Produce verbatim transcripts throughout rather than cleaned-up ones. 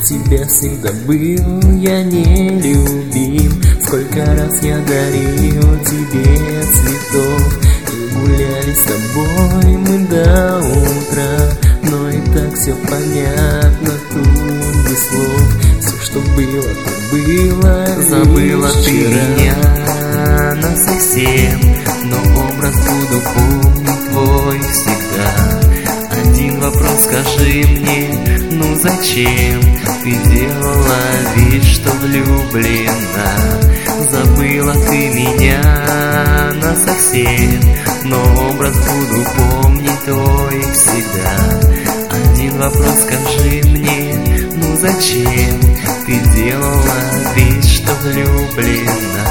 тебя всегда был я нелюбим. Сколько раз я дарил тебе цветов и гуляли с тобой мы до утра. Но и так все понятно, тут без слов. Все, что было, то было. Забыла ты меня насовсем, но образ буду помнить твой всегда. Один вопрос скажи мне, ну зачем ты делала вид, что влюблена? Забыла ты меня насовсем, но образ буду помнить твой всегда. Один вопрос скажи мне, ну зачем ты делала вид, что влюблена?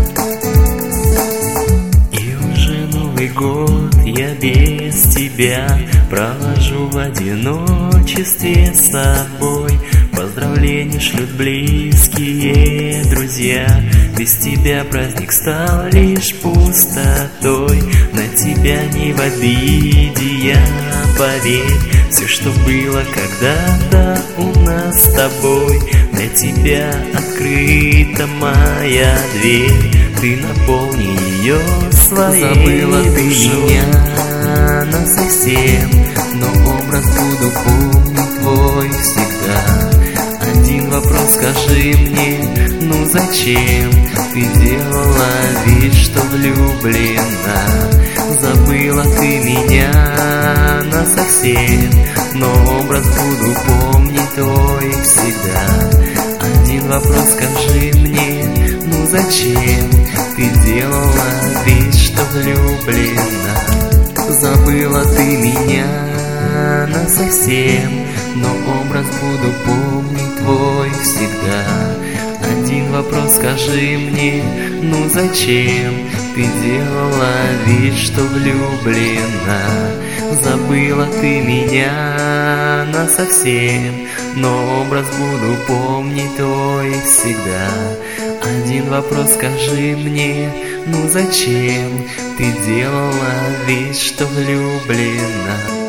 И уже Новый год я без тебя провожу в одиночестве с собой. Поздравления шлют близкие друзья. Без тебя праздник стал лишь пустотой. На тебя не в обиде я, поверь. Все, что было когда-то у нас с тобой, для тебя открыта моя дверь. Ты наполни ее своей. Забыла ты меня насовсем, но образ буду помнить твой всегда. Один вопрос скажи мне, ну зачем ты делала вид, что влюблена? Забыла ты меня насовсем, но образ буду помнить твой всегда. Один вопрос скажи мне, ну зачем ты делала вид, что влюблена? Забыла ты меня насовсем, но образ буду помнить твой всегда. Один вопрос скажи мне, ну зачем ты делала вид, что влюблена? Забыла ты меня насовсем, но образ буду помнить твой всегда. Один вопрос скажи мне, ну зачем ты делала вид, что влюблена?